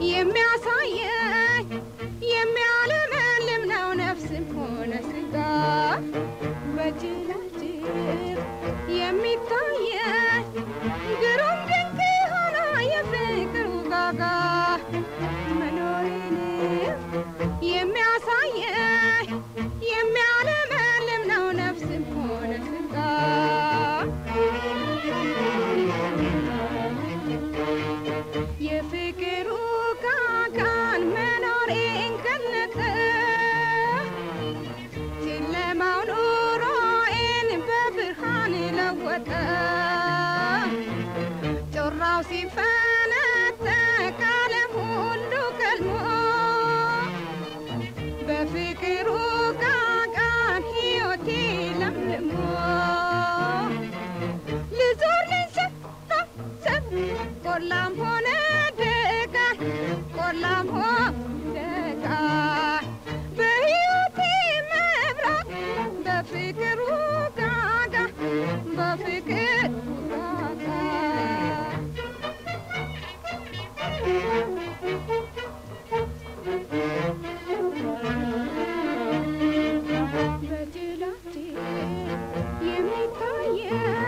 የሚያሳየኝ የሚያለመልም ነው ነፍስም ሆነ ስጋ በጅላጅል የሚታየኝ ግሩም ድንቅ ሆኖ የፍቅር ውጋጋ መኖሬን የሚያሳየኝ የሚያለመልም ነው ነፍስም ሆነ ስጋ የፍቅር ውጋጋን መኖሬን ገለጠ ጨለማው ኑሮዬን በብርሃን ለወጠ ጮራው ሲፈነጠቅ ዓለም ሁሉ ከልሞ በፍቅር ውጋጋን ሕይወቴ ለምልሞ ልዞር ልንሰፋሰፍ ቆላም ሆነ ደጋ ቆላም ሆነ ደጋ በሕይወቴ መብራት በፍቅር ውጋጋ በፍቅር ውጋጋ በጅላጅል የሚታየኝ